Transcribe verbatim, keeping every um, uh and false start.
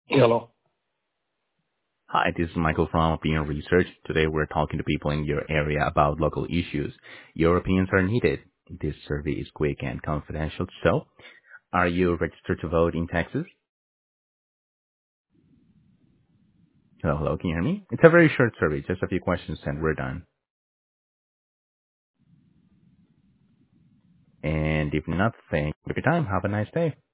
Hello. Hi, this is Michael from Opinion Research. Today we're talking to people in your area about local issues. Your opinions are needed. This survey is quick and confidential. So, are you registered to vote in Texas? Hello, hello, can you hear me? It's a very short survey, just a few questions and we're done. And if not, thank you for your time. Have a nice day.